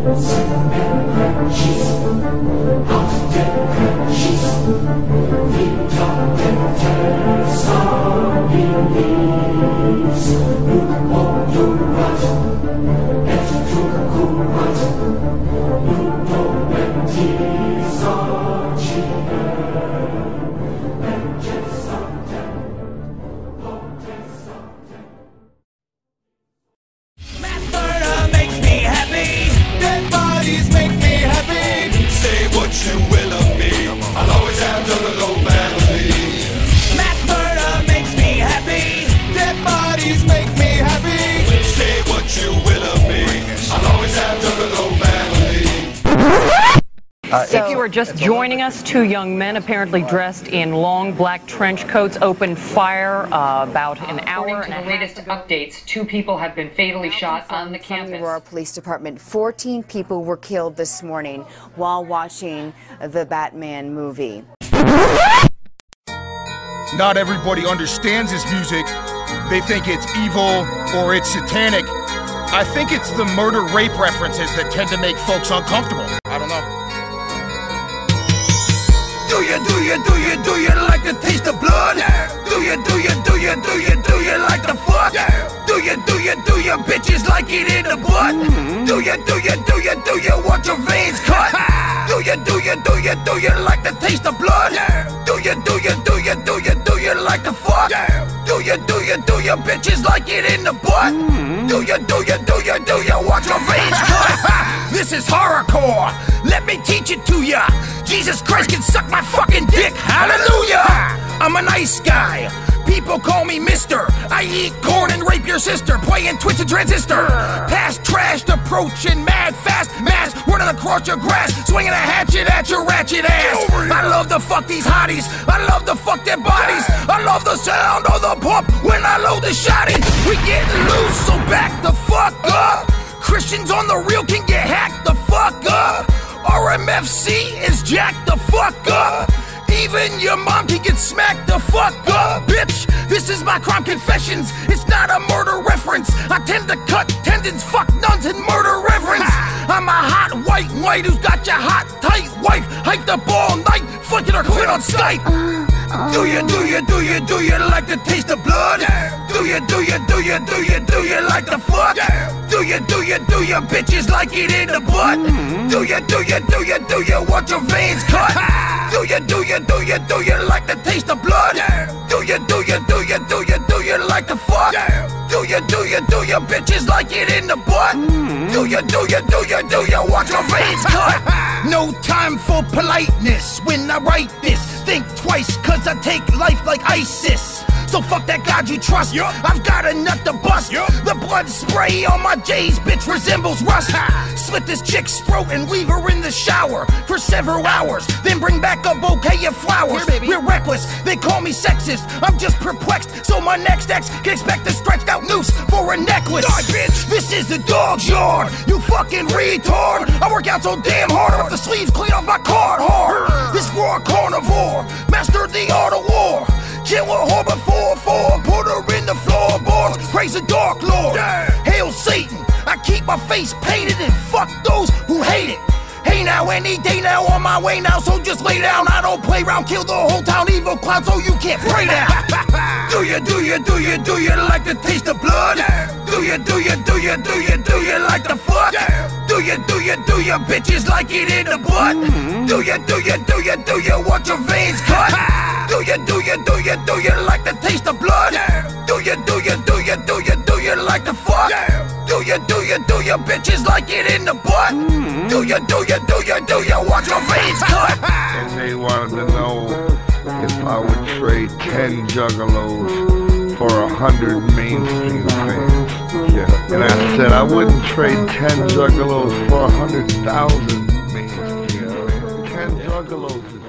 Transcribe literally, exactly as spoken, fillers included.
Uh, if you are just joining us, two young men apparently dressed in long black trench coats opened fire uh, about an hour and a half. The latest updates, two people have been fatally shot on the campus. From the Aurora Police Department, fourteen people were killed this morning while watching the Batman movie. Not everybody understands this music. They think it's evil or it's satanic. I think it's the murder-rape references that tend to make folks uncomfortable. I don't know. Do you, do you, do you, do you like the taste of blood? Yeah. Do you, do you, do you, do you, do you like the fuck? Yeah. Do you, do you, do you bitches like it in the butt? Mm-hmm. Do you, do you, do you, do you want your veins cut? Do you, do you, do you, do you like the taste of blood? Yeah. Do you, do you, do you, do you, do you like the fuck? Yeah. Do you, do you, do you bitches like it in the butt? Mm-hmm. Do you, do you, do you, do you want your veins cut? This is horrorcore. Let me teach it to ya. Jesus Christ can suck my fucking dick. Hallelujah. I'm a nice guy. People call me Mister. I eat corn and rape your sister, playing Twisted Transistor. Past trashed, approaching mad fast, mass running across your grass, swinging a hatchet at your ratchet ass. I love to fuck these hotties. I love to fuck their bodies. I love the sound of the pump when I load the shotty. We getting loose, so back the fuck up. Christians on the real can get hacked the fuck up. R M F C is jacked the fuck up. Even your mom can get smacked the fuck up, bitch. This is my crime confessions. It's not a murder reference. I tend to cut tendons, fuck nuns, and murder reverence. I'm a hot white white who's got your hot tight wife hyped up all night, fucking her clit on Skype. Do you, do you, do you, do you like the taste of blood? Do you, do you, do you, do you, do you like the fuck? Do you, do you, do you bitches like it in the butt? Do you, do you, do you, do you want your veins cut? Do you, do you, do you, do you like the taste of blood? Do you, do you, do you, do you, do you like the fuck? Do you, do you, do you bitches like it in the butt? Do you, do you, do you, do you want your veins cut? No time for politeness when I write this. Think twice, cause I take life like ISIS. So fuck that God you trust. Yup. I've got a nut to bust. Yup. The blood spray on my J's, bitch, resembles rust. Ha. Slit this chick's throat and leave her in the shower for several hours. Then bring back a bouquet of flowers. Here, we're reckless, they call me sexist. I'm just perplexed, so my next ex can expect a stretched out noose for a necklace. Die, bitch. This is the dog's yard, you fucking retard. I work out so damn hard, I rip the sleeves clean off my card hard. This raw carnivore, mastered the art of war. Kill a whore before four, put her in the floorboards. Praise the Dark Lord, yeah. Hail Satan. I keep my face painted and fuck those who hate it. Hey now, any day now, on my way now, so just lay down. I don't play around, kill the whole town, evil clown, so you can't pray now. Do you, do you, do you, do you like the taste of blood? Yeah. Do you, do you, do you, do you, do you like the fuck? Yeah. Do you, do you, do you bitches like it in the butt? Mm-hmm. Do you, do you, do you, do you want your veins cut? Do you, do you, do you, do you like the taste of blood? Yeah. Do you, do you, do you, do you, do you like the fuck? Yeah. Do you, do you, do you bitches like it in the butt? Mm-hmm. Do you, do you, do you, do you want your veins cut? And they wanted to know if I would trade ten juggalos for a hundred mainstream fans. Yeah. And I said I wouldn't trade ten juggalos for a hundred thousand mainstream fans. Ten juggalos is